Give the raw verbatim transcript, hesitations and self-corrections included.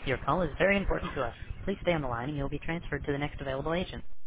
Your call is very important to us. Please stay on the line and you'll be transferred to the next available agent.